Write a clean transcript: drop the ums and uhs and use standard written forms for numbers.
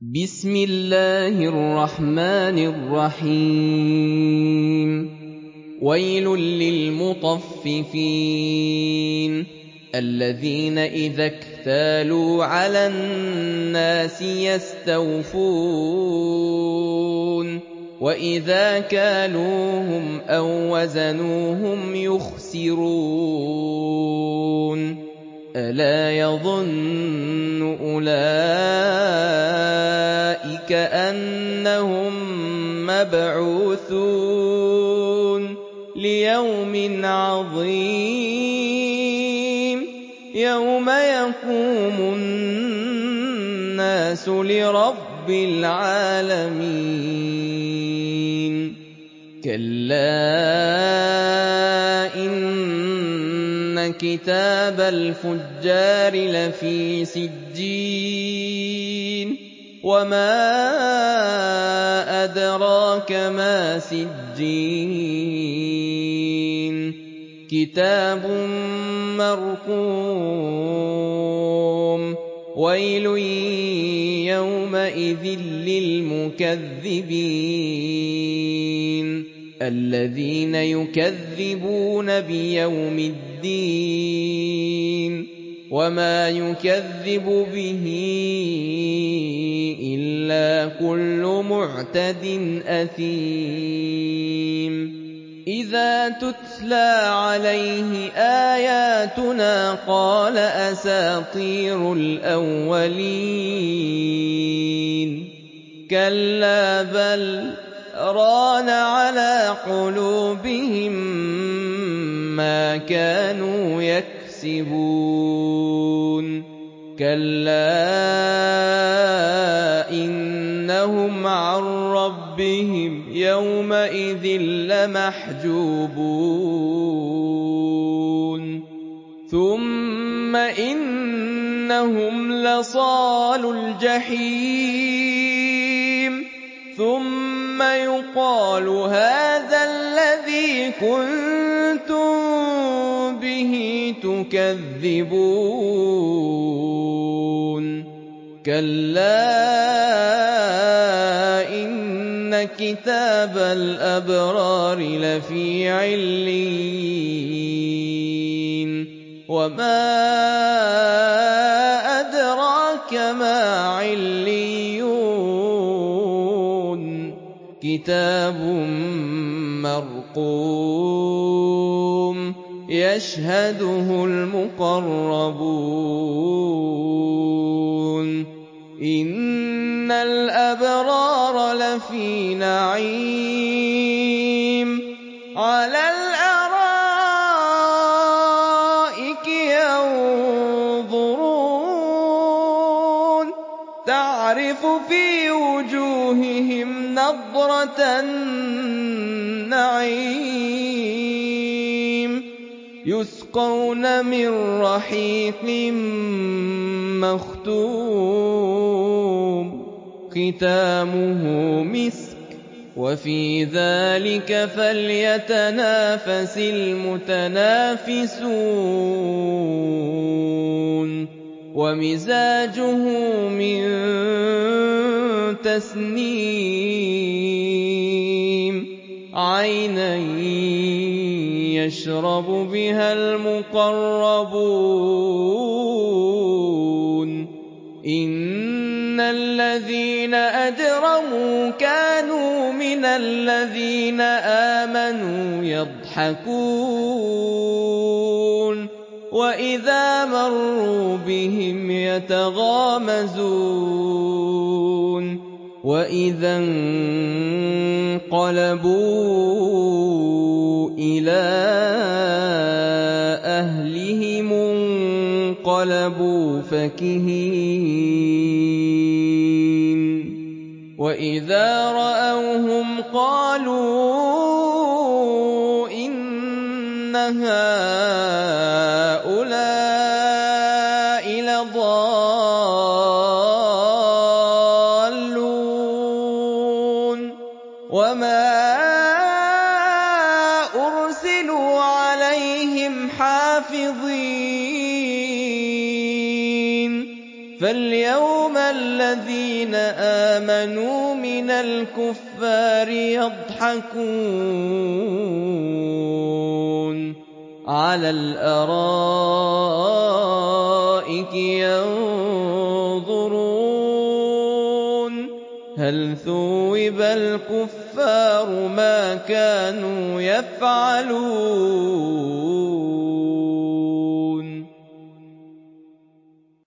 بسم الله الرحمن الرحيم ويل للمطففين الذين إذا اكتالوا على الناس يستوفون وإذا كالوهم أو وزنوهم يخسرون ألا يظن أولئك أنهم مبعوثون ليوم عظيم يوم يقوم الناس لرب العالمين كلا إن كتاب الفجار لفي سجين وما أدراك ما سجين كتاب مرقوم ويل يومئذ للمكذبين الذين يكذبون بيوم الدين وما يكذب به إلا كل معتد أثيم إذا تتلى عليه آياتنا قال أساطير الأولين كلا بل ران على قلوبهم ما كانوا يكسبون كلا إنهم عن ربهم يومئذ لمحجوبون ثم إنهم لصالو الجحيم ثم يقال هذا الذي كنتم به تكذبون كلا إن كتاب الأبرار لفي عليين وما أدراك ما عليون كتاب مرقوم يشهده المقربون إن الأبرار لفي نعيم على الأرائك ينظرون تعرف في وجوههم نضرة النعيم يسقون من رحيق مختوم ختامه مسك وفي ذلك فليتنافس المتنافسون ومزاجه من تسنيم عينا يشرب بها المقربون إن الذين أجرموا كانوا من الذين آمنوا يضحكون وإذا مروا بهم يتغامزون وإذا انقلبوا إلى أهلهم انقلبوا فكهين وإذا رأوهم قالوا إن هؤلاء لضالون وما أرسلوا عليهم حافظين فاليوم الذين الَّذِينَ آمَنُوا مِنَ الْكُفَّارِ يَضْحَكُونَ عَلَى الْأَرَائِكِ يَنظُرُونَ هَلْ ثُوِّبَ الْكُفَّارُ مَا كَانُوا يَفْعَلُونَ